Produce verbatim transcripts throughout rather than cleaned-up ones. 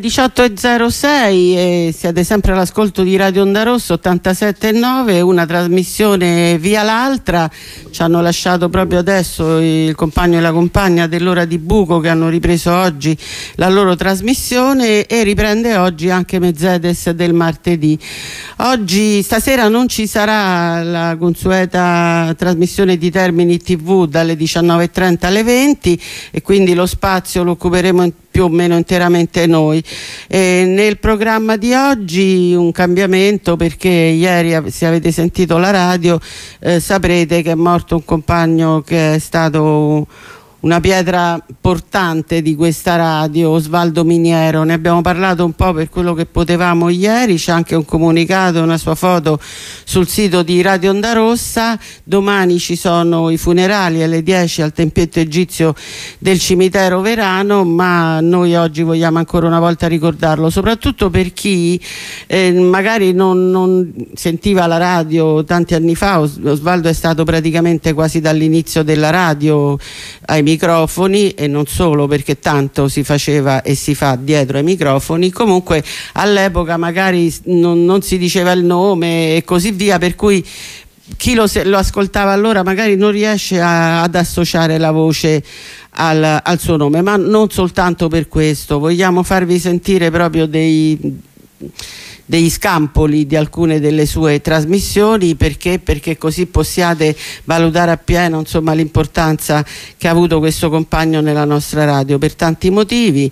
diciotto e zero sei e siete sempre all'ascolto di Radio Onda Rossa ottantasette e nove, una trasmissione via l'altra. Ci hanno lasciato proprio adesso il compagno e la compagna dell'Ora di Buco, che hanno ripreso oggi la loro trasmissione, e riprende oggi anche Mercedes del martedì. Oggi, stasera non ci sarà la consueta trasmissione di Termini tivù dalle diciannove e trenta alle venti, e quindi lo spazio lo occuperemo in più o meno interamente noi. E nel programma di oggi un cambiamento, perché ieri, se avete sentito la radio, eh, saprete che è morto un compagno che è stato una pietra portante di questa radio, Osvaldo Miniero. Ne abbiamo parlato un po' per quello che potevamo ieri, c'è anche un comunicato, una sua foto sul sito di Radio Onda Rossa. Domani ci sono i funerali alle dieci al tempietto egizio del cimitero Verano, ma noi oggi vogliamo ancora una volta ricordarlo, soprattutto per chi eh, magari non, non sentiva la radio tanti anni fa. Osvaldo è stato praticamente quasi dall'inizio della radio ai microfoni, e non solo, perché tanto si faceva e si fa dietro ai microfoni. Comunque all'epoca magari non, non si diceva il nome e così via, per cui chi lo, lo ascoltava allora magari non riesce a, ad associare la voce al, al suo nome. Ma non soltanto per questo, vogliamo farvi sentire proprio dei degli scampoli di alcune delle sue trasmissioni, perché perché così possiate valutare appieno, insomma, l'importanza che ha avuto questo compagno nella nostra radio, per tanti motivi,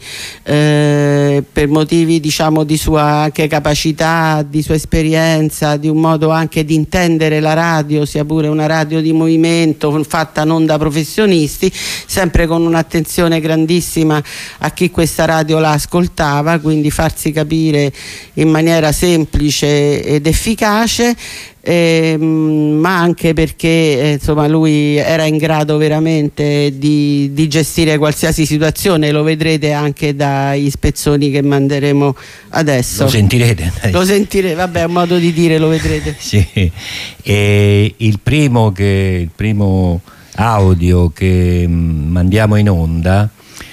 eh, per motivi diciamo di sua anche capacità, di sua esperienza, di un modo anche di intendere la radio, sia pure una radio di movimento fatta non da professionisti, sempre con un'attenzione grandissima a chi questa radio la ascoltava, quindi farsi capire in maniera semplice ed efficace, eh, ma anche perché eh, insomma lui era in grado veramente di, di gestire qualsiasi situazione. Lo vedrete anche dai spezzoni che manderemo adesso. Lo sentirete. Dai. Lo sentirete, vabbè, è un modo di dire, lo vedrete. Sì. E il primo che il primo audio che mandiamo in onda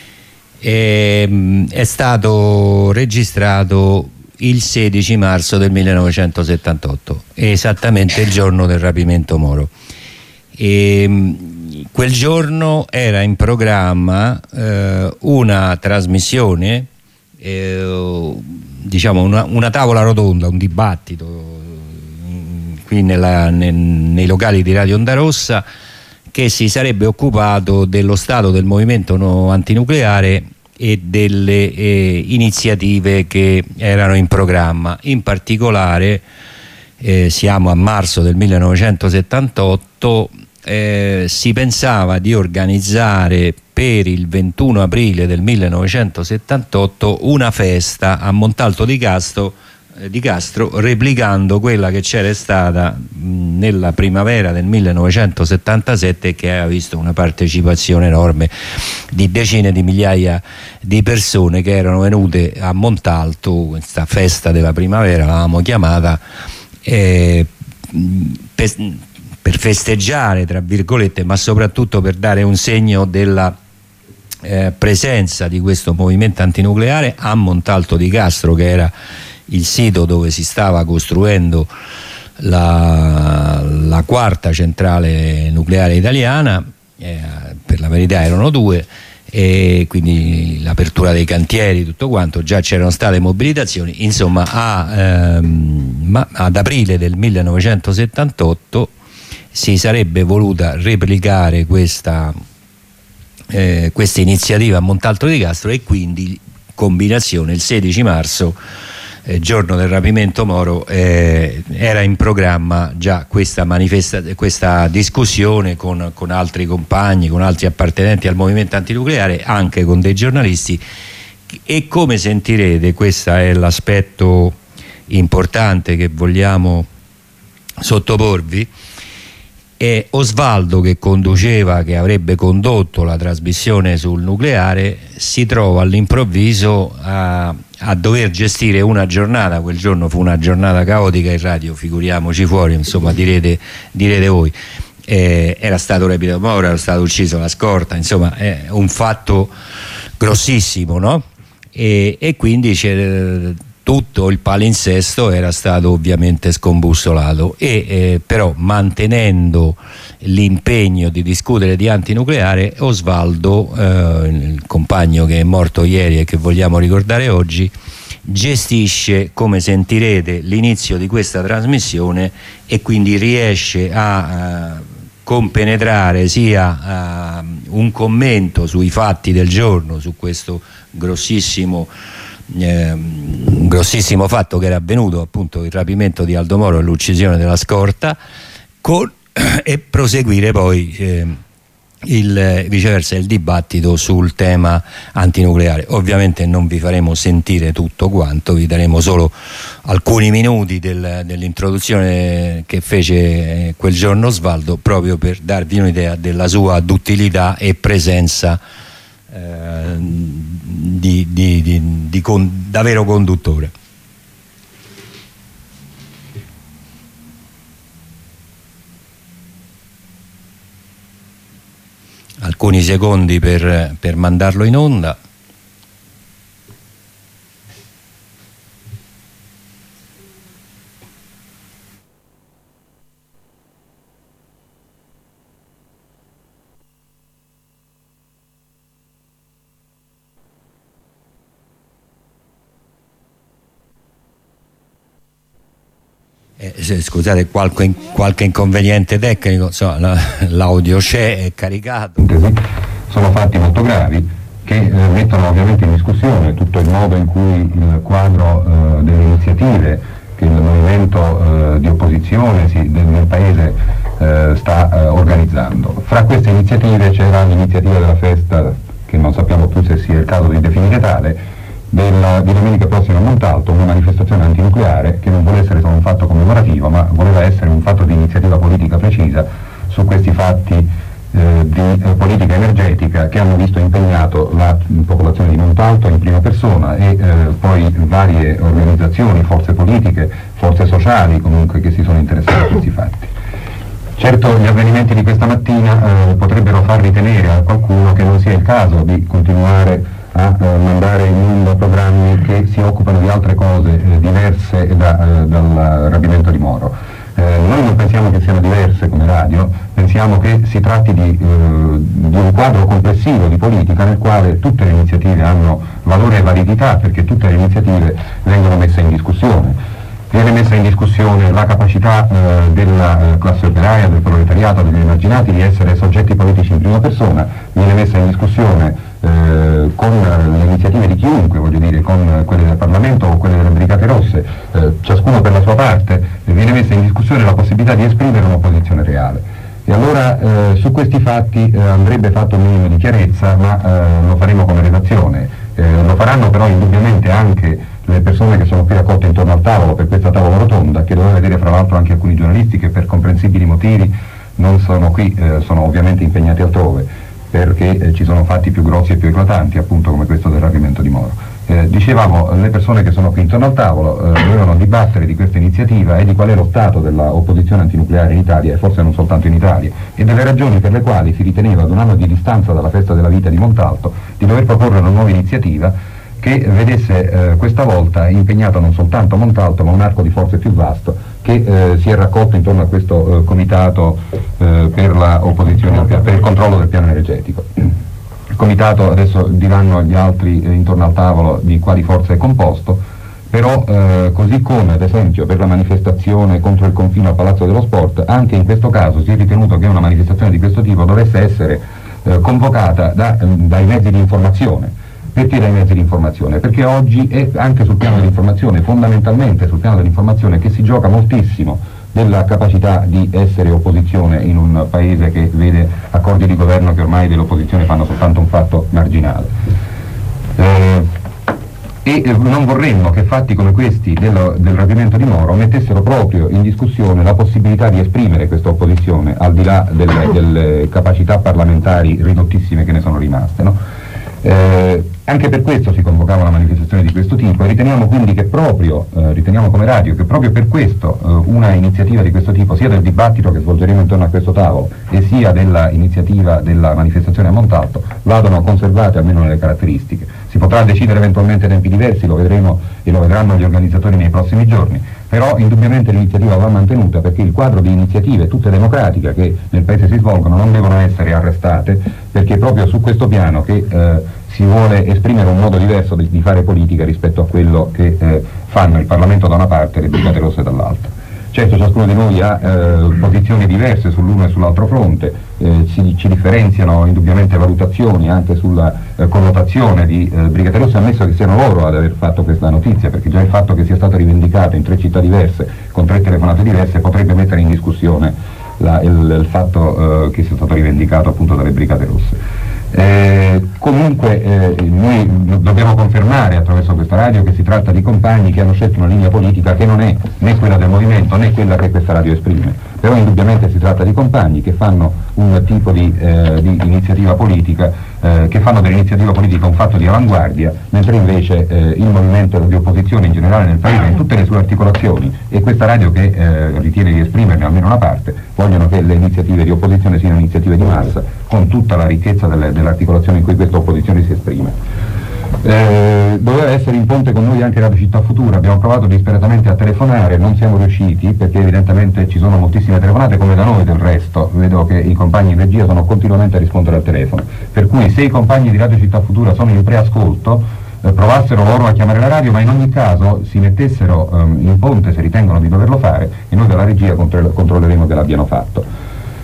è, è stato registrato il sedici marzo del millenovecentosettantotto, esattamente il giorno del rapimento Moro. E quel giorno era in programma eh, una trasmissione, eh, diciamo una, una tavola rotonda, un dibattito qui nella, ne, nei locali di Radio Onda Rossa, che si sarebbe occupato dello stato del movimento no, antinucleare e delle eh, iniziative che erano in programma. In particolare eh, siamo a marzo del millenovecentosettantotto, eh, si pensava di organizzare per il ventuno aprile del millenovecentosettantotto una festa a Montalto di Castro, eh, di Castro replicando quella che c'era stata mh, nella primavera del millenovecentosettantasette, che aveva visto una partecipazione enorme di decine di migliaia di persone che erano venute a Montalto, questa festa della primavera l'avevamo chiamata, eh, per, per festeggiare tra virgolette, ma soprattutto per dare un segno della eh, presenza di questo movimento antinucleare a Montalto di Castro, che era il sito dove si stava costruendo la, la quarta centrale nucleare italiana. Eh, per la verità erano due, e quindi l'apertura dei cantieri, tutto quanto, già c'erano state mobilitazioni. Insomma, a, ehm, ma, ad aprile del millenovecentosettantotto si sarebbe voluta replicare questa, eh, questa iniziativa a Montalto di Castro, e quindi combinazione il sedici marzo, eh, giorno del rapimento Moro, eh, era in programma già questa, manifesta questa discussione con, con altri compagni, con altri appartenenti al movimento antinucleare, anche con dei giornalisti. E come sentirete, questo è l'aspetto importante che vogliamo sottoporvi. E Osvaldo, che conduceva, che avrebbe condotto la trasmissione sul nucleare, si trova all'improvviso a, a dover gestire una giornata. Quel giorno fu una giornata caotica in radio, figuriamoci fuori, insomma, direte, direte voi. Eh, era stato rapito Moro, era stato ucciso la scorta, insomma è un fatto grossissimo, no? e, e quindi c'è, tutto il palinsesto era stato ovviamente scombussolato e eh, però mantenendo l'impegno di discutere di antinucleare, Osvaldo, eh, il compagno che è morto ieri e che vogliamo ricordare oggi, gestisce, come sentirete, l'inizio di questa trasmissione e quindi riesce a uh, compenetrare sia uh, un commento sui fatti del giorno, su questo grossissimo Eh, un grossissimo fatto che era avvenuto, appunto il rapimento di Aldo Moro e l'uccisione della scorta, con, e proseguire poi eh, il, viceversa il dibattito sul tema antinucleare. Ovviamente non vi faremo sentire tutto quanto, vi daremo solo alcuni minuti del, dell'introduzione che fece quel giorno Osvaldo, proprio per darvi un'idea della sua duttilità e presenza Eh, di, di, di, di con, da vero conduttore. Alcuni secondi per, per mandarlo in onda. Eh, scusate, qualche, qualche inconveniente tecnico, insomma, l'audio c'è, è caricato. Sono fatti molto gravi che eh, mettono ovviamente in discussione tutto il modo in cui il quadro eh, delle iniziative che il movimento eh, di opposizione si, del, del paese eh, sta eh, organizzando. Fra queste iniziative c'era l'iniziativa della festa, che non sappiamo più se sia il caso di definire tale, Della, di domenica prossima a Montalto, una manifestazione antinucleare che non vuole essere solo un fatto commemorativo, ma voleva essere un fatto di iniziativa politica precisa su questi fatti eh, di eh, politica energetica che hanno visto impegnato la popolazione di Montalto in prima persona e eh, poi varie organizzazioni, forze politiche, forze sociali comunque che si sono interessate a questi fatti. Certo, gli avvenimenti di questa mattina eh, potrebbero far ritenere a qualcuno che non sia il caso di continuare a eh, mandare in onda programmi che si occupano di altre cose eh, diverse da, eh, dal rapimento di Moro. Eh, noi non pensiamo che siano diverse come radio, pensiamo che si tratti di, eh, di un quadro complessivo di politica nel quale tutte le iniziative hanno valore e validità, perché tutte le iniziative vengono messe in discussione. Viene messa in discussione la capacità eh, della eh, classe operaia, del proletariato, degli emarginati di essere soggetti politici in prima persona, viene messa in discussione eh, con le iniziative di chiunque, voglio dire, con quelle del Parlamento o quelle delle Brigate Rosse, eh, ciascuno per la sua parte, eh, viene messa in discussione la possibilità di esprimere un'opposizione reale. E allora eh, su questi fatti eh, andrebbe fatto un minimo di chiarezza, ma eh, lo faremo come redazione. Eh, lo faranno però indubbiamente anche le persone che sono qui raccolte intorno al tavolo per questa tavola rotonda, che doveva vedere fra l'altro anche alcuni giornalisti che per comprensibili motivi non sono qui, eh, sono ovviamente impegnati altrove, perché eh, ci sono fatti più grossi e più eclatanti, appunto come questo del rapimento di Moro. Eh, dicevamo, le persone che sono qui intorno al tavolo eh, dovevano dibattere di questa iniziativa e di qual è lo stato dell'opposizione antinucleare in Italia, e forse non soltanto in Italia, e delle ragioni per le quali si riteneva, ad un anno di distanza dalla festa della vita di Montalto, di dover proporre una nuova iniziativa che vedesse eh, questa volta impegnato non soltanto Montalto, ma un arco di forze più vasto che eh, si è raccolto intorno a questo eh, comitato eh, per, la opposizione, per il controllo del piano energetico. Il comitato, adesso diranno gli altri eh, intorno al tavolo di quali forze è composto, però eh, così come ad esempio per la manifestazione contro il confino al Palazzo dello Sport, anche in questo caso si è ritenuto che una manifestazione di questo tipo dovesse essere eh, convocata da, eh, dai mezzi di informazione. Perché dai mezzi di informazione? Perché oggi è anche sul piano dell'informazione, fondamentalmente sul piano dell'informazione, che si gioca moltissimo della capacità di essere opposizione in un paese che vede accordi di governo che ormai dell'opposizione fanno soltanto un fatto marginale. Eh, e non vorremmo che fatti come questi dello, del rapimento di Moro mettessero proprio in discussione la possibilità di esprimere questa opposizione, al di là delle, delle capacità parlamentari ridottissime che ne sono rimaste, no? Eh, anche per questo si convocava una manifestazione di questo tipo e riteniamo quindi che proprio, eh, riteniamo come radio, che proprio per questo eh, una iniziativa di questo tipo, sia del dibattito che svolgeremo intorno a questo tavolo e sia della iniziativa della manifestazione a Montalto, vadano conservate almeno nelle caratteristiche. Si potrà decidere eventualmente tempi diversi, lo vedremo e lo vedranno gli organizzatori nei prossimi giorni, però indubbiamente l'iniziativa va mantenuta, perché il quadro di iniziative tutte democratiche che nel Paese si svolgono non devono essere arrestate, perché proprio su questo piano che eh, si vuole esprimere un modo diverso di, di fare politica rispetto a quello che eh, fanno il Parlamento da una parte e le Brigate Rosse dall'altra. Certo, ciascuno di noi ha eh, posizioni diverse sull'uno e sull'altro fronte, eh, ci, ci differenziano indubbiamente valutazioni anche sulla eh, connotazione di eh, Brigate Rosse, ammesso che siano loro ad aver fatto questa notizia, perché già il fatto che sia stata rivendicata in tre città diverse, con tre telefonate diverse, potrebbe mettere in discussione la, il, il fatto eh, che sia stato rivendicato appunto dalle Brigate Rosse. Eh, comunque eh, noi dobbiamo confermare attraverso questa radio che si tratta di compagni che hanno scelto una linea politica che non è né quella del movimento né quella che questa radio esprime, però indubbiamente si tratta di compagni che fanno un tipo di, eh, di iniziativa politica, eh, che fanno dell'iniziativa politica un fatto di avanguardia, mentre invece eh, il movimento di opposizione in generale nel Paese, in tutte le sue articolazioni, e questa radio che eh, ritiene di esprimerne almeno una parte, vogliono che le iniziative di opposizione siano iniziative di massa, con tutta la ricchezza delle, dell'articolazione in cui questa opposizione si esprime. Eh, doveva essere in ponte con noi anche Radio Città Futura, abbiamo provato disperatamente a telefonare, non siamo riusciti perché evidentemente ci sono moltissime telefonate, come da noi del resto, vedo che i compagni in regia sono continuamente a rispondere al telefono, per cui se i compagni di Radio Città Futura sono in preascolto eh, provassero loro a chiamare la radio, ma in ogni caso si mettessero um, in ponte se ritengono di doverlo fare e noi dalla regia contro- controlleremo che l'abbiano fatto.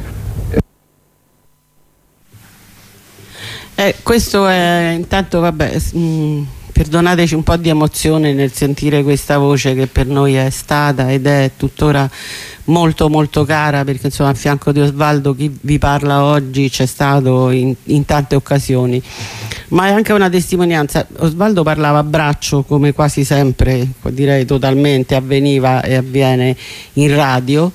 Eh, questo è intanto, vabbè, mh, perdonateci un po' di emozione nel sentire questa voce che per noi è stata ed è tuttora molto molto cara, perché insomma a fianco di Osvaldo chi vi parla oggi c'è stato in, in tante occasioni, ma è anche una testimonianza. Osvaldo parlava a braccio, come quasi sempre, direi totalmente avveniva e avviene in radio,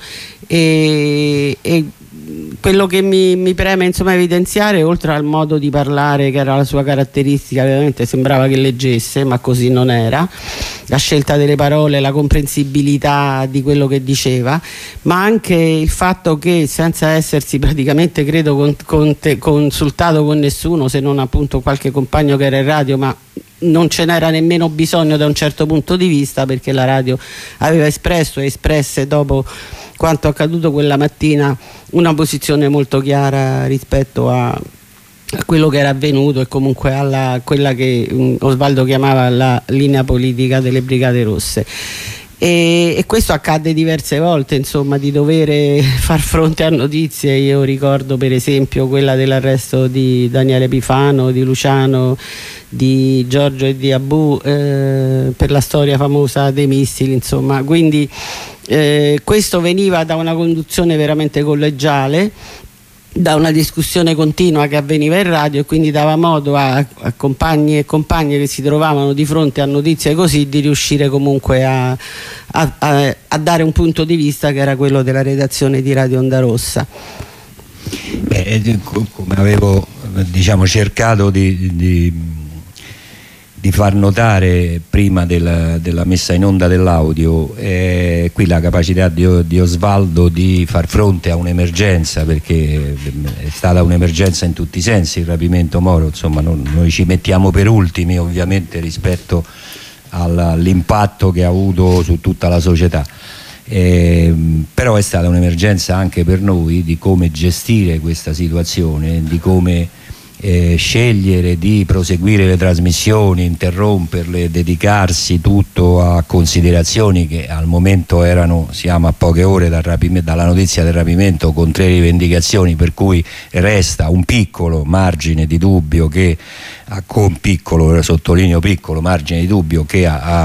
e, e quello che mi, mi preme insomma evidenziare, oltre al modo di parlare che era la sua caratteristica, ovviamente sembrava che leggesse, ma così non era, la scelta delle parole, la comprensibilità di quello che diceva, ma anche il fatto che senza essersi praticamente credo con, con te, consultato con nessuno, se non appunto qualche compagno che era in radio, ma non ce n'era nemmeno bisogno da un certo punto di vista, perché la radio aveva espresso e espresse dopo quanto accaduto quella mattina una posizione molto chiara rispetto a, a quello che era avvenuto e comunque alla quella che um, Osvaldo chiamava la linea politica delle Brigate Rosse. E, e questo accadde diverse volte, insomma, di dover far fronte a notizie. Io ricordo per esempio quella dell'arresto di Daniele Epifano, di Luciano, di Giorgio e di Abu, eh, per la storia famosa dei missili, insomma, quindi eh, questo veniva da una conduzione veramente collegiale, da una discussione continua che avveniva in radio, e quindi dava modo a, a compagni e compagne che si trovavano di fronte a notizie così di riuscire comunque a, a, a, a dare un punto di vista che era quello della redazione di Radio Onda Rossa. Beh, come avevo diciamo cercato di, di di far notare prima della, della messa in onda dell'audio, eh, qui la capacità di, di Osvaldo di far fronte a un'emergenza, perché è stata un'emergenza in tutti i sensi il rapimento Moro, insomma non, noi ci mettiamo per ultimi ovviamente rispetto all'impatto che ha avuto su tutta la società, eh, però è stata un'emergenza anche per noi di come gestire questa situazione, di come Eh, scegliere di proseguire le trasmissioni, interromperle, dedicarsi tutto a considerazioni che al momento erano, siamo a poche ore dal dalla notizia del rapimento, con tre rivendicazioni, per cui resta un piccolo margine di dubbio che a, con piccolo, sottolineo piccolo margine di dubbio che a, a,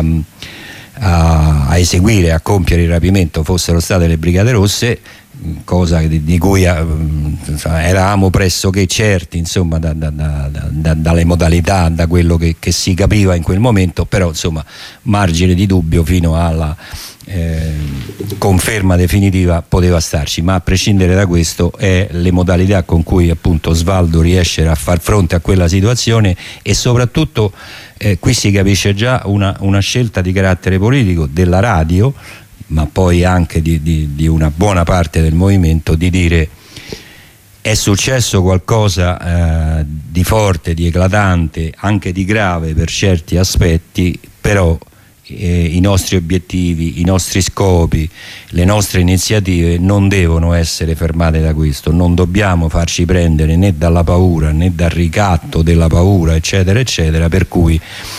a, a eseguire, a compiere il rapimento fossero state le Brigate Rosse, cosa di, di cui eh, eravamo pressoché certi, insomma, da, da, da, da, dalle modalità, da quello che, che si capiva in quel momento, però insomma margine di dubbio fino alla eh, conferma definitiva poteva starci, ma a prescindere da questo è le modalità con cui appunto Osvaldo riesce a far fronte a quella situazione, e soprattutto eh, qui si capisce già una, una scelta di carattere politico della radio, ma poi anche di, di, di una buona parte del movimento, di dire è successo qualcosa eh, di forte, di eclatante, anche di grave per certi aspetti, però eh, i nostri obiettivi, i nostri scopi, le nostre iniziative non devono essere fermate da questo. Non dobbiamo farci prendere né dalla paura né dal ricatto della paura, eccetera eccetera, per cui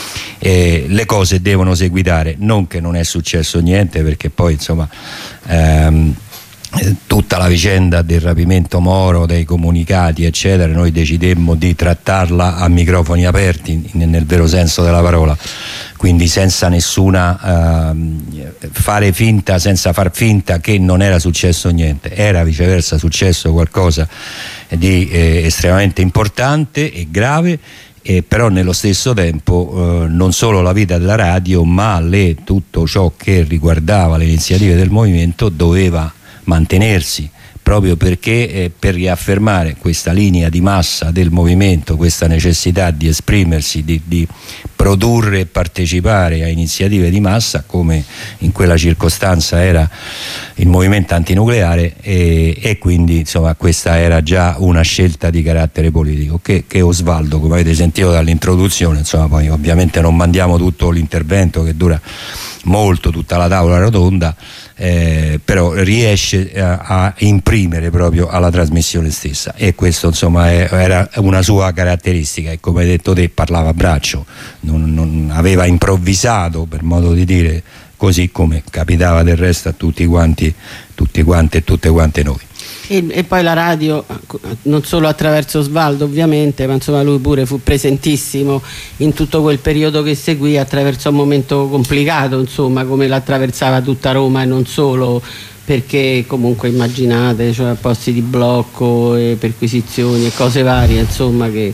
eh, le cose devono seguitare. Non che non è successo niente, perché poi insomma ehm, tutta la vicenda del rapimento Moro, dei comunicati eccetera, noi decidemmo di trattarla a microfoni aperti nel vero senso della parola, quindi senza nessuna eh, fare finta, senza far finta che non era successo niente. Era viceversa successo qualcosa di eh, estremamente importante e grave, eh, però nello stesso tempo eh, non solo la vita della radio, ma le, tutto ciò che riguardava le iniziative del movimento doveva mantenersi, proprio perché eh, per riaffermare questa linea di massa del movimento, questa necessità di esprimersi, di, di produrre e partecipare a iniziative di massa, come in quella circostanza era il movimento antinucleare, e, e quindi insomma questa era già una scelta di carattere politico che, che Osvaldo, come avete sentito dall'introduzione, insomma poi ovviamente non mandiamo tutto l'intervento che dura molto, tutta la tavola rotonda, eh, però riesce a, a imprimere proprio alla trasmissione stessa, e questo insomma è, era una sua caratteristica, e come hai detto te parlava a braccio, non, non aveva improvvisato, per modo di dire, così come capitava del resto a tutti quanti, tutti quanti e tutte quante noi. E, e poi la radio, non solo attraverso Osvaldo ovviamente, ma insomma lui pure fu presentissimo in tutto quel periodo che seguì, attraverso un momento complicato, insomma, come l'attraversava tutta Roma e non solo, perché comunque immaginate, cioè posti di blocco e perquisizioni e cose varie, insomma, che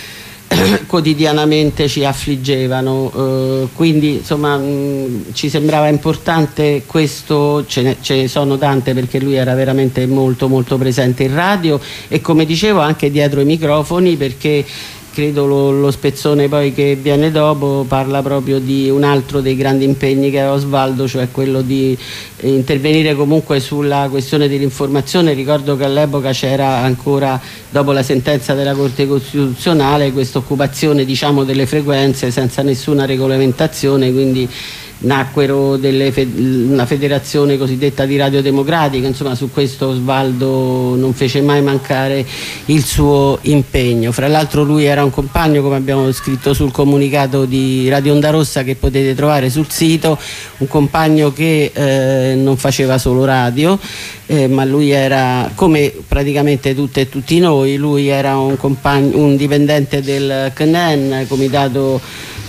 quotidianamente ci affliggevano, eh, quindi insomma mh, ci sembrava importante questo. Ce ne, ce ne sono tante, perché lui era veramente molto molto presente in radio e, come dicevo, anche dietro i microfoni, perché credo lo, lo spezzone poi che viene dopo parla proprio di un altro dei grandi impegni che aveva Osvaldo, cioè quello di eh, intervenire comunque sulla questione dell'informazione. Ricordo che all'epoca c'era ancora, dopo la sentenza della Corte Costituzionale, questa occupazione, diciamo, delle frequenze senza nessuna regolamentazione, quindi nacquero delle fe- una federazione cosiddetta di Radio Democratica. Insomma, su questo Osvaldo non fece mai mancare il suo impegno. Fra l'altro lui era un compagno, come abbiamo scritto sul comunicato di Radio Onda Rossa che potete trovare sul sito, un compagno che eh, non faceva solo radio, eh, ma lui era, come praticamente tutte e tutti noi, lui era un, compagno, un dipendente del C N E N, Comitato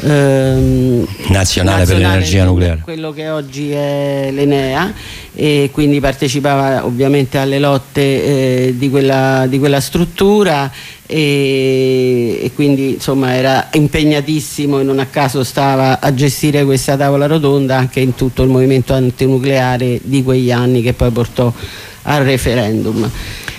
Ehm, nazionale, nazionale per l'energia nucleare, quello che oggi è l'Enea, e quindi partecipava ovviamente alle lotte eh, di, quella, di quella struttura, e, e quindi insomma era impegnatissimo, e non a caso stava a gestire questa tavola rotonda anche in tutto il movimento antinucleare di quegli anni, che poi portò al referendum.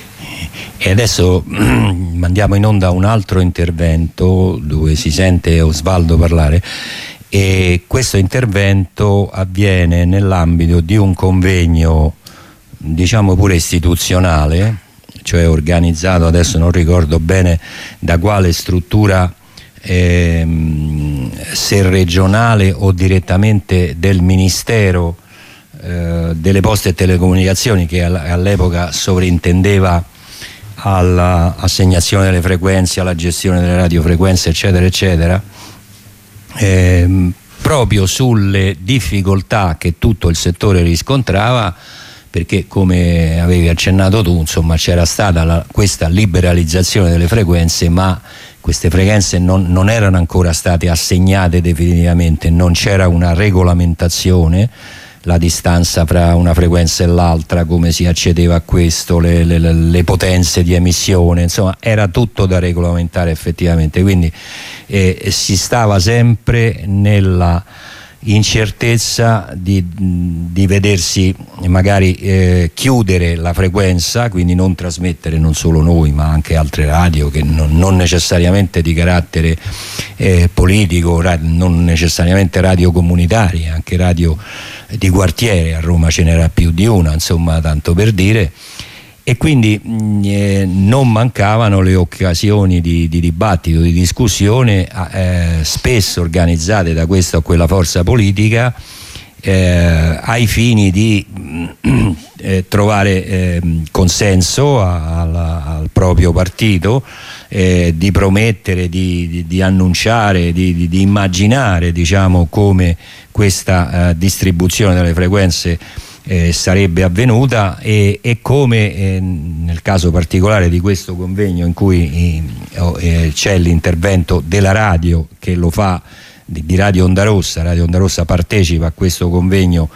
E adesso mandiamo in onda un altro intervento dove si sente Osvaldo parlare, e questo intervento avviene nell'ambito di un convegno, diciamo pure istituzionale, cioè organizzato, adesso non ricordo bene da quale struttura, ehm, se regionale o direttamente del Ministero eh, delle Poste e Telecomunicazioni, che all'epoca sovrintendeva all'assegnazione delle frequenze, alla gestione delle radiofrequenze, eccetera eccetera, ehm, proprio sulle difficoltà che tutto il settore riscontrava, perché come avevi accennato tu, insomma, c'era stata la, questa liberalizzazione delle frequenze, ma queste frequenze non, non erano ancora state assegnate definitivamente, non c'era una regolamentazione, la distanza fra una frequenza e l'altra, come si accedeva a questo, le, le, le potenze di emissione, insomma era tutto da regolamentare effettivamente, quindi eh, si stava sempre nella incertezza di, di vedersi magari eh, chiudere la frequenza, quindi non trasmettere non solo noi ma anche altre radio che non, non necessariamente di carattere eh, politico, ra- non necessariamente radio comunitarie, anche radio di quartiere. A Roma ce n'era più di una, insomma, tanto per dire. e quindi mh, eh, non mancavano le occasioni di, di dibattito, di discussione eh, spesso organizzate da questa o quella forza politica eh, ai fini di mh, eh, trovare eh, consenso a, a, al proprio partito, eh, di promettere, di, di, di annunciare, di, di, di immaginare, diciamo, come questa eh, distribuzione delle frequenze Eh, sarebbe avvenuta e, e come eh, nel caso particolare di questo convegno in cui eh, c'è l'intervento della radio che lo fa, di, di Radio Onda Rossa. Radio Onda Rossa partecipa a questo convegno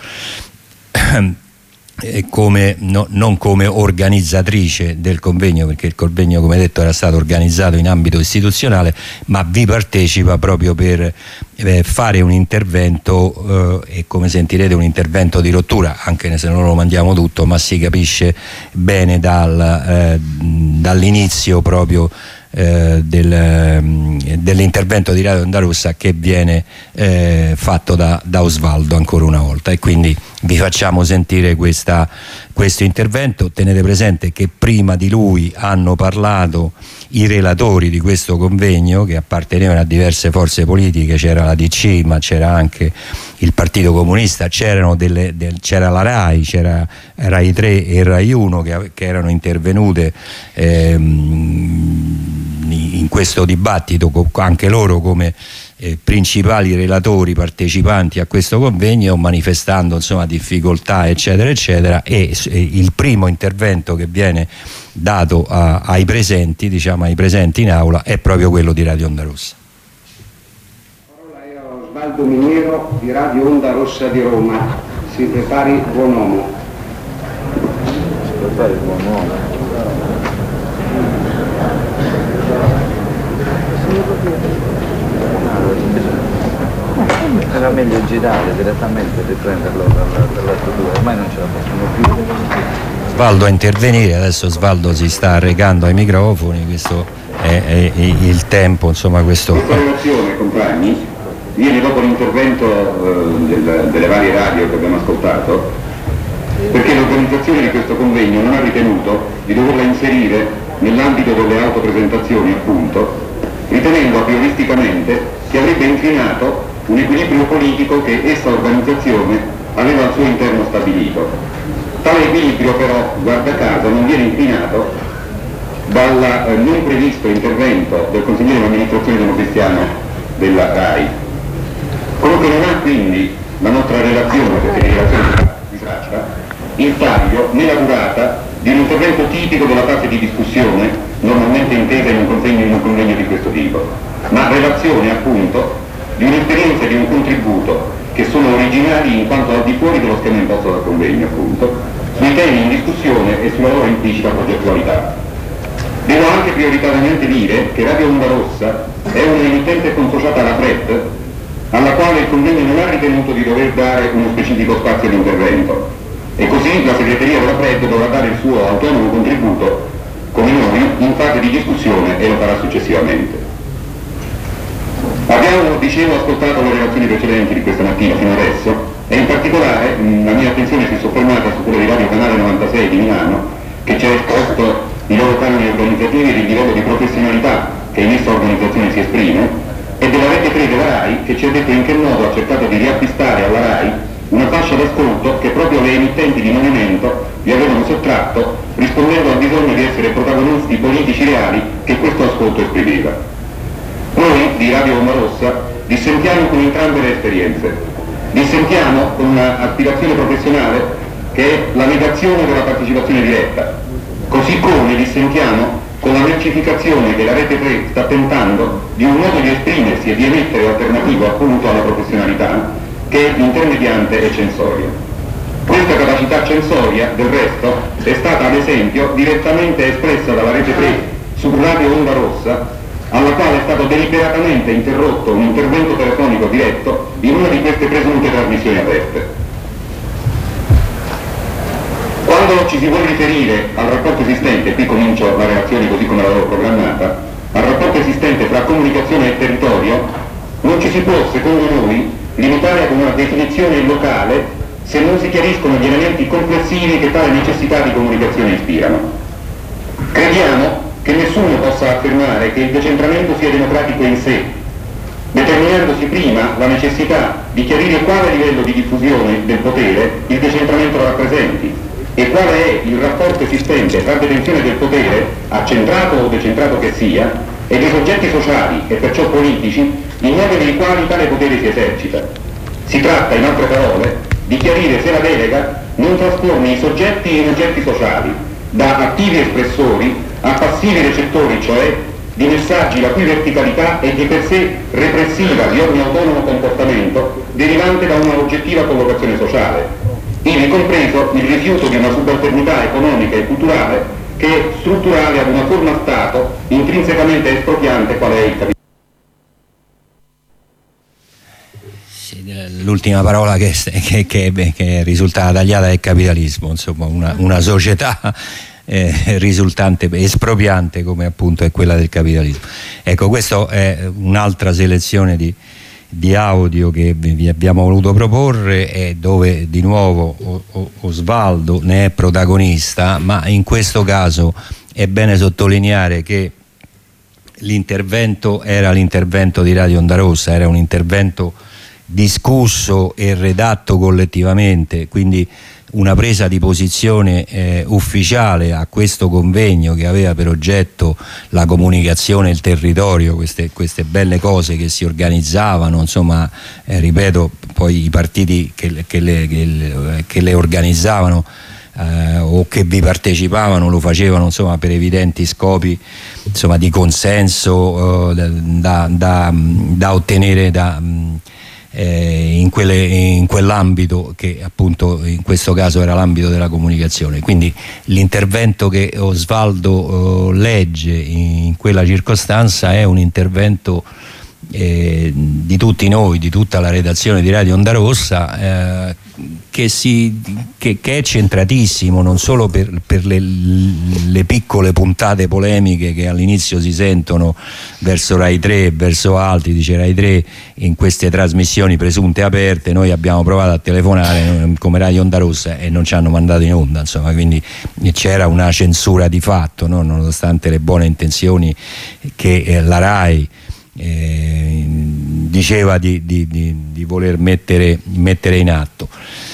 eh, come, no, non come organizzatrice del convegno, perché il convegno, come detto, era stato organizzato in ambito istituzionale, ma vi partecipa proprio per eh, fare un intervento eh, e, come sentirete, un intervento di rottura, anche se non lo mandiamo tutto, ma si capisce bene dal, eh, dall'inizio proprio Eh, del, eh, dell'intervento di Radio Onda Rossa, che viene eh, fatto da, da Osvaldo ancora una volta, e quindi vi facciamo sentire questa, questo intervento. Tenete presente che prima di lui hanno parlato i relatori di questo convegno, che appartenevano a diverse forze politiche. C'era la D C, ma c'era anche il Partito Comunista, c'erano delle, del, c'era la RAI, c'era RAI tre e RAI uno che, che erano intervenute ehm, in questo dibattito, anche loro come eh, principali relatori partecipanti a questo convegno, manifestando, insomma, difficoltà eccetera eccetera, e eh, il primo intervento che viene dato a, ai presenti, diciamo ai presenti in aula, è proprio quello di Radio Onda Rossa. Parola è Osvaldo Miniero di Radio Onda Rossa di Roma. Si prepari, buon uomo. Si prepari, buon uomo. Era meglio girare direttamente e riprenderlo dall'altro due, ormai non ce la possiamo più. Osvaldo a intervenire, adesso Osvaldo si sta recando ai microfoni, questo è, è, è il tempo, insomma, questo. Questa relazione, compagni, viene dopo l'intervento eh, del, delle varie radio che abbiamo ascoltato, perché l'organizzazione di questo convegno non ha ritenuto di doverla inserire nell'ambito delle autopresentazioni, appunto, ritenendo aprioristicamente che avrebbe inclinato un equilibrio politico che essa organizzazione aveva al suo interno stabilito. Tale equilibrio però, guarda caso, non viene inclinato dal eh, non previsto intervento del consigliere di amministrazione democristiano della RAI. Quello che non ha quindi la nostra relazione, perché di relazione si tratta, il taglio nella durata di un intervento tipico della fase di discussione, normalmente intesa in un convegno, in un convegno di questo tipo, ma relazione appunto di un'esperienza e di un contributo che sono originali in quanto al di fuori dello schema imposto dal convegno, appunto, sui temi in discussione e sulla loro implicita progettualità. Devo anche prioritariamente dire che Radio Onda Rossa è una emittente consociata alla F R E D, alla quale il convegno non ha ritenuto di dover dare uno specifico spazio di intervento, e così la segreteria della F R E D dovrà dare il suo autonomo contributo, come noi, in fase di discussione, e lo farà successivamente. Abbiamo, dicevo, ascoltato le relazioni precedenti di questa mattina fino adesso, e in particolare mh, la mia attenzione si è soffermata su quello di Radio Canale novantasei di Milano, che ci ha esposto i loro canoni organizzativi e il livello di professionalità che in essa organizzazione si esprime, e della Rete tre della RAI, che ci ha detto in che modo ha cercato di riacquistare alla RAI una fascia d'ascolto che proprio le emittenti di movimento vi avevano sottratto, rispondendo al bisogno di essere protagonisti politici reali che questo ascolto esprimeva. Noi di Radio Onda Rossa dissentiamo con entrambe le esperienze. Dissentiamo con un'aspirazione professionale che è la negazione della partecipazione diretta, così come dissentiamo con la mercificazione che la Rete tre sta tentando di un modo di esprimersi e di emettere alternativo appunto alla professionalità, che è intermediante e censoria. Questa capacità censoria, del resto, è stata ad esempio direttamente espressa dalla Rete tre su Radio Onda Rossa, alla quale è stato deliberatamente interrotto un intervento telefonico diretto in una di queste presunte trasmissioni aperte. Quando ci si vuole riferire al rapporto esistente, qui comincio la relazione così come l'avevo programmata, al rapporto esistente tra comunicazione e territorio, non ci si può, secondo noi, limitare ad una definizione locale se non si chiariscono gli elementi complessivi che tale necessità di comunicazione ispirano. Crediamo che nessuno possa affermare che il decentramento sia democratico in sé, determinandosi prima la necessità di chiarire quale livello di diffusione del potere il decentramento rappresenti e quale è il rapporto esistente tra detenzione del potere, accentrato o decentrato che sia, e dei soggetti sociali e perciò politici in nome dei quali tale potere si esercita. Si tratta, in altre parole, di chiarire se la delega non trasformi i soggetti in oggetti sociali, da attivi espressori a passivi recettori, cioè di messaggi la cui verticalità è di per sé repressiva di ogni autonomo comportamento derivante da una oggettiva collocazione sociale, ivi compreso il rifiuto di una subalternità economica e culturale che è strutturale ad una forma Stato intrinsecamente espropriante qual è il capitalismo. L'ultima parola che, che, che, che è risultata tagliata è capitalismo, insomma una, una società eh, risultante, espropriante come appunto è quella del capitalismo. Ecco, questa è un'altra selezione di, di audio che vi abbiamo voluto proporre e dove di nuovo Osvaldo ne è protagonista, ma in questo caso è bene sottolineare che l'intervento era l'intervento di Radio Onda Rossa, era un intervento discusso e redatto collettivamente, quindi una presa di posizione eh, ufficiale a questo convegno che aveva per oggetto la comunicazione, il territorio, queste, queste belle cose che si organizzavano, insomma, eh, ripeto, poi i partiti che, che, le, che, le, che le organizzavano eh, o che vi partecipavano lo facevano, insomma, per evidenti scopi, insomma, di consenso eh, da, da, da ottenere da Eh, in, quelle, in quell'ambito che appunto in questo caso era l'ambito della comunicazione. Quindi l'intervento che Osvaldo eh, legge in quella circostanza è un intervento eh, di tutti noi, di tutta la redazione di Radio Onda Rossa, eh, che, si, che, che è centratissimo non solo per, per le, le piccole puntate polemiche che all'inizio si sentono verso Rai tre e verso altri, dice Rai tre, in queste trasmissioni presunte aperte. Noi abbiamo provato a telefonare come Radio Onda Rossa e non ci hanno mandato in onda, insomma, quindi c'era una censura di fatto, no? Nonostante le buone intenzioni che eh, la Rai eh, diceva di, di, di, di voler mettere, mettere in atto.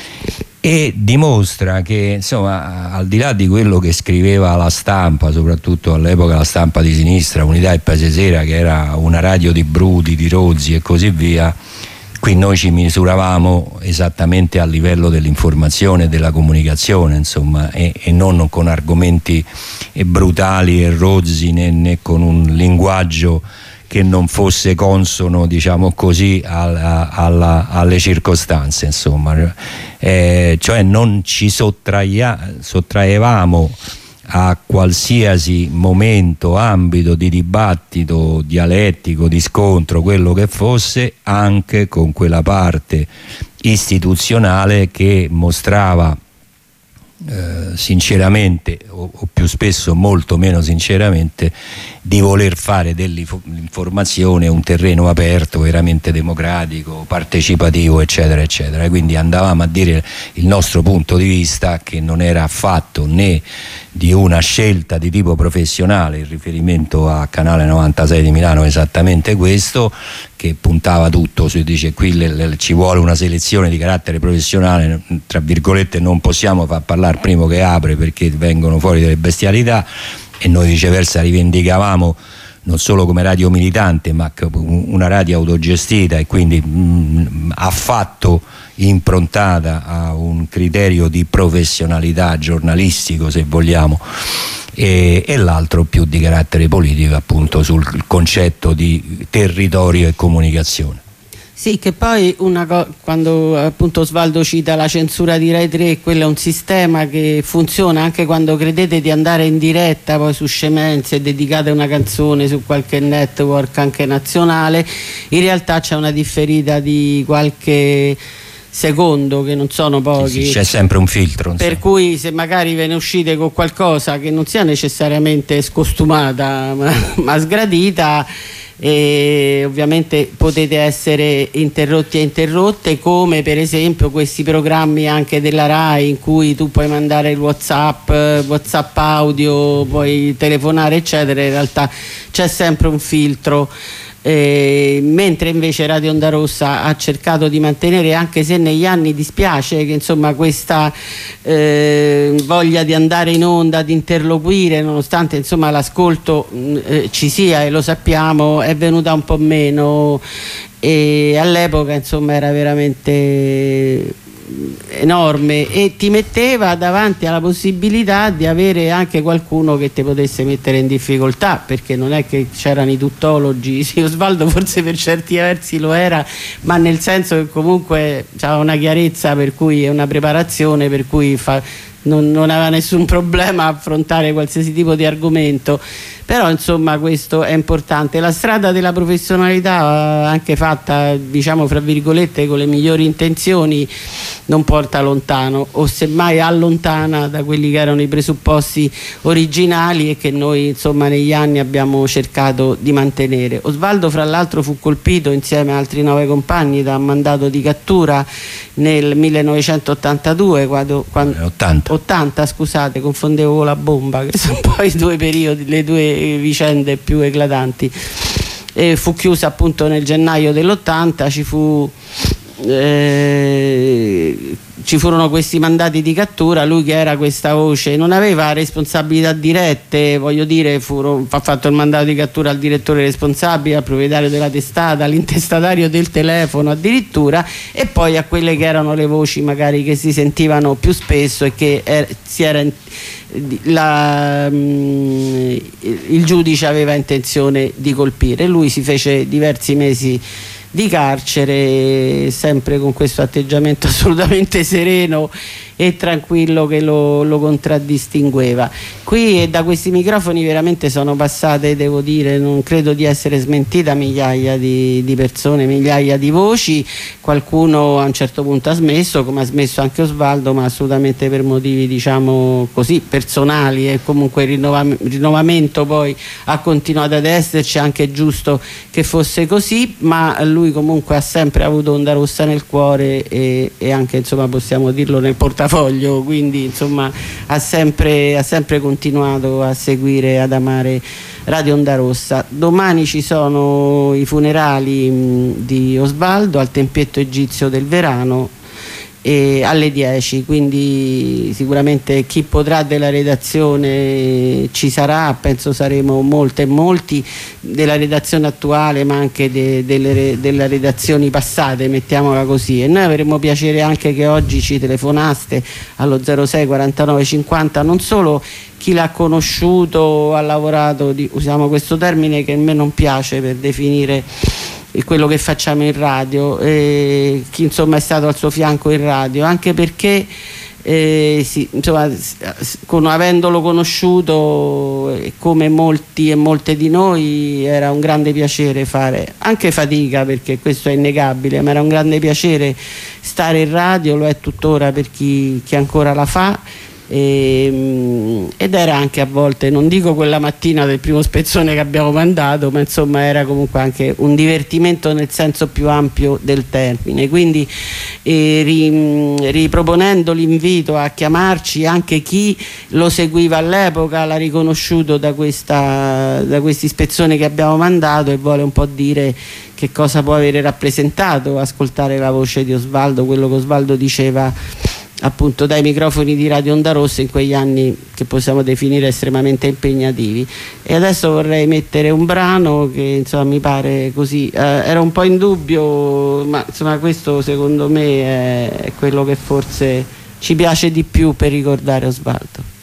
E dimostra che, insomma, al di là di quello che scriveva la stampa, soprattutto all'epoca la stampa di sinistra, Unità e Paese Sera, che era una radio di Bruti, di Rozzi e così via, qui noi ci misuravamo esattamente a livello dell'informazione e della comunicazione, insomma, e, e non con argomenti brutali e rozzi, né, né con un linguaggio che non fosse consono, diciamo così, alla, alla, alle circostanze, insomma, eh, cioè non ci sottraia, sottraevamo a qualsiasi momento, ambito di dibattito dialettico, di scontro, quello che fosse, anche con quella parte istituzionale che mostrava Eh, sinceramente o, o più spesso molto meno sinceramente di voler fare dell'informazione un terreno aperto, veramente democratico, partecipativo, eccetera eccetera. Quindi andavamo a dire il nostro punto di vista, che non era affatto né di una scelta di tipo professionale. Il riferimento a Canale novantasei di Milano è esattamente questo, che puntava tutto su, dice qui le, le, ci vuole una selezione di carattere professionale, tra virgolette non possiamo far parlare primo che apre perché vengono fuori delle bestialità, e noi viceversa rivendicavamo non solo come radio militante ma una radio autogestita e quindi mh, affatto improntata a un criterio di professionalità giornalistico, se vogliamo, e, e l'altro più di carattere politico, appunto sul concetto di territorio e comunicazione. Sì, che poi una co- quando appunto Osvaldo cita la censura di Rai tre, quello è un sistema che funziona anche quando credete di andare in diretta poi su Scemenze e dedicate una canzone su qualche network anche nazionale, in realtà c'è una differita di qualche secondo, che non sono pochi, sì, sì, c'è sempre un filtro, per so. Cui se magari ve ne uscite con qualcosa che non sia necessariamente scostumata ma, ma sgradita, e ovviamente potete essere interrotti e interrotte, come per esempio questi programmi anche della RAI in cui tu puoi mandare il WhatsApp, WhatsApp audio, puoi telefonare eccetera, in realtà c'è sempre un filtro. Eh, mentre invece Radio Onda Rossa ha cercato di mantenere, anche se negli anni dispiace che insomma questa eh, voglia di andare in onda, di interloquire, nonostante insomma l'ascolto eh, ci sia e lo sappiamo, è venuta un po' meno, e all'epoca insomma era veramente enorme e ti metteva davanti alla possibilità di avere anche qualcuno che ti potesse mettere in difficoltà, perché non è che c'erano i tuttologi. Sì, Osvaldo forse per certi versi lo era, ma nel senso che comunque c'era una chiarezza, per cui è una preparazione, per cui fa, non, non aveva nessun problema a affrontare qualsiasi tipo di argomento. Però insomma questo è importante. La strada della professionalità, anche fatta diciamo fra virgolette con le migliori intenzioni, non porta lontano, o semmai allontana da quelli che erano i presupposti originali e che noi insomma negli anni abbiamo cercato di mantenere. Osvaldo fra l'altro fu colpito insieme a altri nove compagni da un mandato di cattura nel millenovecentottantadue, quando, quando, ottanta. ottanta scusate, confondevo con la bomba, che sono poi i due periodi, le due vicende più eclatanti. E fu chiusa appunto nel gennaio dell'ottanta, ci fu eh, ci furono questi mandati di cattura. Lui, che era questa voce, non aveva responsabilità dirette, voglio dire, fu ha fatto il mandato di cattura al direttore responsabile, al proprietario della testata, all'intestatario del telefono addirittura, e poi a quelle che erano le voci magari che si sentivano più spesso e che er, si era la, mh, il giudice aveva intenzione di colpire. Lui si fece diversi mesi di carcere, sempre con questo atteggiamento assolutamente sereno e tranquillo che lo, lo contraddistingueva. Qui e da questi microfoni veramente sono passate, devo dire, non credo di essere smentita, migliaia di, di persone, migliaia di voci. Qualcuno a un certo punto ha smesso, come ha smesso anche Osvaldo, ma assolutamente per motivi diciamo così personali, e comunque il rinnova- rinnovamento poi ha continuato ad esserci, anche giusto che fosse così, ma lui comunque ha sempre avuto Onda Rossa nel cuore e, e anche insomma possiamo dirlo nel portafoglio, quindi insomma ha sempre, ha sempre continuato a seguire, ad amare Radio Onda Rossa. Domani ci sono i funerali mh, di Osvaldo al Tempietto Egizio del Verano e alle dieci, quindi sicuramente chi potrà della redazione ci sarà, penso saremo molte e molti della redazione attuale, ma anche de, delle, delle redazioni passate, mettiamola così, e noi avremmo piacere anche che oggi ci telefonaste allo zero sei quarantanove cinquanta, non solo chi l'ha conosciuto, ha lavorato, di, usiamo questo termine che a me non piace per definire quello che facciamo in radio, eh, chi insomma è stato al suo fianco in radio, anche perché eh, sì, insomma, con, avendolo conosciuto eh, come molti e molte di noi, era un grande piacere fare, anche fatica perché questo è innegabile, ma era un grande piacere stare in radio, lo è tuttora per chi, chi ancora la fa. E, ed era anche a volte, non dico quella mattina del primo spezzone che abbiamo mandato, ma insomma era comunque anche un divertimento nel senso più ampio del termine, quindi eh, ri, riproponendo l'invito a chiamarci anche chi lo seguiva all'epoca, l'ha riconosciuto da, questa, da questi spezzoni che abbiamo mandato e vuole un po' dire che cosa può avere rappresentato ascoltare la voce di Osvaldo, quello che Osvaldo diceva appunto dai microfoni di Radio Onda Rossa in quegli anni che possiamo definire estremamente impegnativi. E adesso vorrei mettere un brano che insomma mi pare così, eh, era un po' in dubbio, ma insomma questo secondo me è, è quello che forse ci piace di più per ricordare Osvaldo.